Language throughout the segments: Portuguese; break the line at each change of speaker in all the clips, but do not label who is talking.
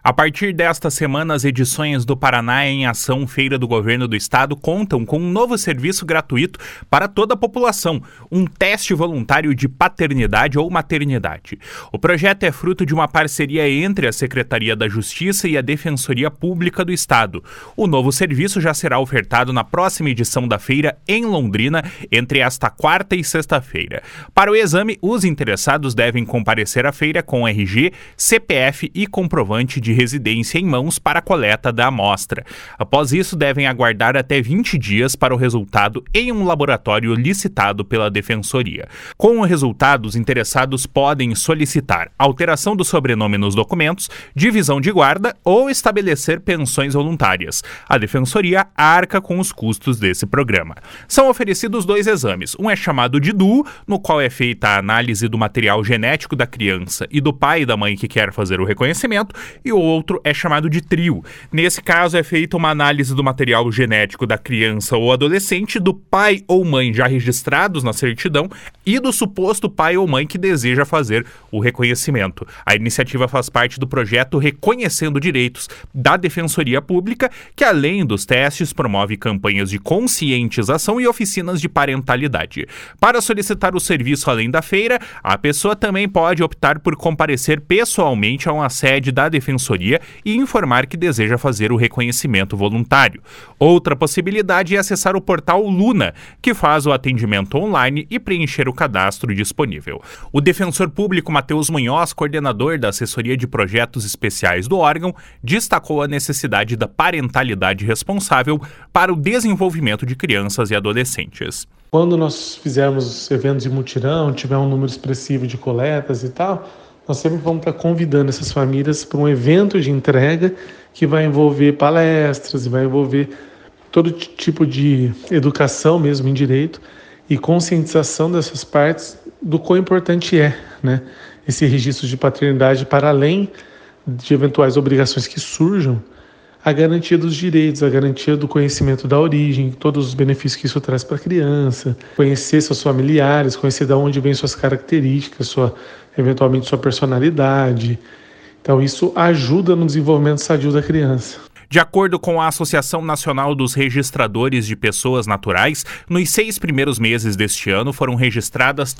A partir desta semana, as edições do Paraná em Ação Feira do Governo do Estado contam com um novo serviço gratuito para toda a população, um teste voluntário de paternidade ou maternidade. O projeto é fruto de uma parceria entre a Secretaria da Justiça e a Defensoria Pública do Estado. O novo serviço já será ofertado na próxima edição da feira em Londrina, entre esta quarta e sexta-feira. Para o exame, os interessados devem comparecer à feira com RG, CPF e comprovante de residência em mãos para a coleta da amostra. Após isso, devem aguardar até 20 dias para o resultado em um laboratório licitado pela Defensoria. Com o resultado, os interessados podem solicitar alteração do sobrenome nos documentos, divisão de guarda ou estabelecer pensões voluntárias. A Defensoria arca com os custos desse programa. São oferecidos 2 exames. Um é chamado de DUO, no qual é feita a análise do material genético da criança e do pai e da mãe que quer fazer o reconhecimento, e o outro é chamado de TRIO. Nesse caso, é feita uma análise do material genético da criança ou adolescente, do pai ou mãe já registrados na certidão e do suposto pai ou mãe que deseja fazer o reconhecimento. A iniciativa faz parte do projeto Reconhecendo Direitos da Defensoria Pública, que além dos testes, promove campanhas de conscientização e oficinas de parentalidade. Para solicitar o serviço além da feira, a pessoa também pode optar por comparecer pessoalmente a uma sede da Defensoria e informar que deseja fazer o reconhecimento voluntário. Outra possibilidade é acessar o portal Luna, que faz o atendimento online e preencher o cadastro disponível. O defensor público Matheus Munhoz, coordenador da Assessoria de Projetos Especiais do órgão, destacou a necessidade da parentalidade responsável para o desenvolvimento de crianças e adolescentes.
Quando nós fizermos eventos de mutirão, tiver um número expressivo de coletas e tal, nós sempre vamos estar convidando essas famílias para um evento de entrega que vai envolver palestras, vai envolver todo tipo de educação mesmo em direito e conscientização dessas partes do quão importante é, né, esse registro de paternidade para além de eventuais obrigações que surjam, a garantia dos direitos, a garantia do conhecimento da origem, todos os benefícios que isso traz para a criança, conhecer seus familiares, conhecer de onde vêm suas características, eventualmente sua personalidade. Então isso ajuda no desenvolvimento sadio da criança.
De acordo com a Associação Nacional dos Registradores de Pessoas Naturais, nos 6 primeiros meses deste ano foram registradas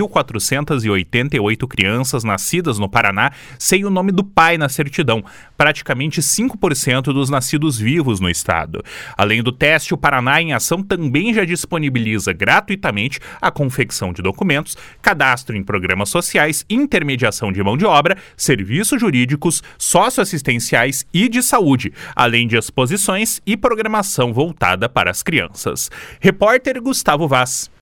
3.488 crianças nascidas no Paraná sem o nome do pai na certidão, praticamente 5% dos nascidos vivos no estado. Além do teste, o Paraná em Ação também já disponibiliza gratuitamente a confecção de documentos, cadastro em programas sociais, intermediação de mão de obra, serviços jurídicos, socioassistenciais e de saúde, além de exposições e programação voltada para as crianças. Repórter Gustavo Vaz.